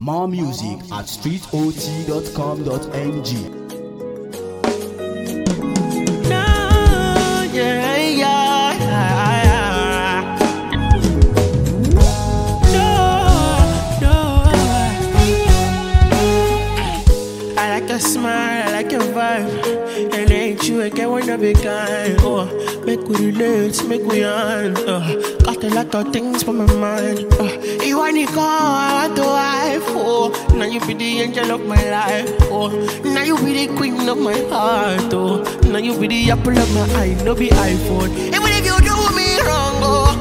More music at streetot.com.ng. Smile, I like your vibe. And ain't you again when I be kind. Oh, make we relate, make we on. Got a lot of things for my mind. You want to go, I want to wife. Oh, now you be the angel of my life. Oh, now you be the queen of my heart. Oh, now you be the apple of my eye. No be iPhone. Even if you do me wrong, oh.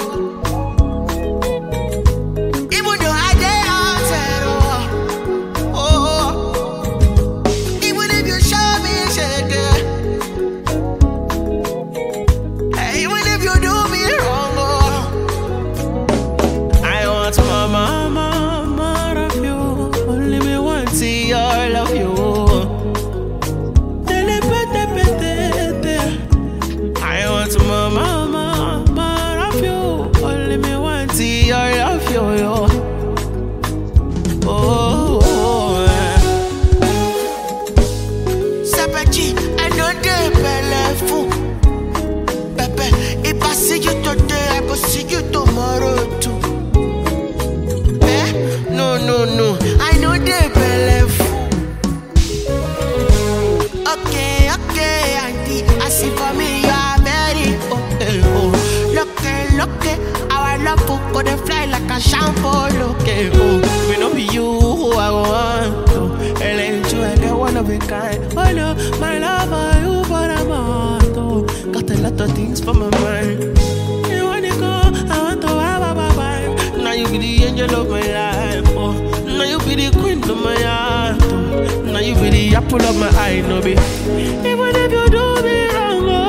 Gonna fly like a shampoo, okay, oh. We know be you who I want to. And ain't you I get one of a kind. Oh no, my love for you for a month. Got a lot of things for my mind. You wanna go, I want to have a vibe. Now you be the angel of my life, oh. Now you be the queen of my heart, oh. Now you be the apple of my eye, no be. Even if you do me wrong, oh.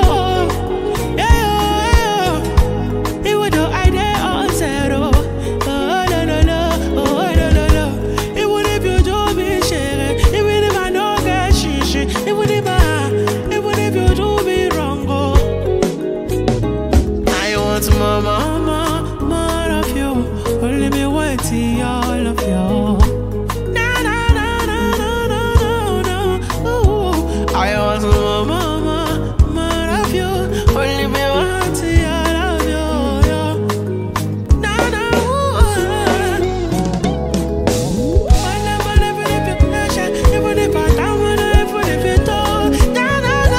More of you, only me want to see all of you. Na na na na na na na. Ooh, I want more of you, only me want to see all of you. Na na. Whenever if you pleasure, even if I don't wanna, even if you don't. Na na na.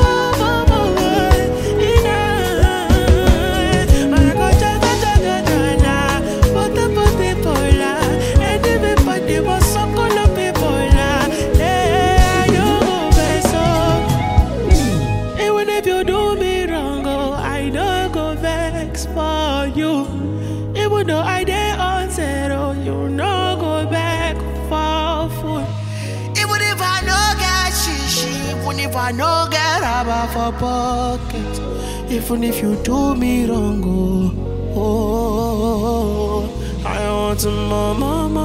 For you, even though I did on zero, you no go back for food. Even if I no get shishi, even if I no get rubber for pocket, even if you do me wrong, oh, I want more.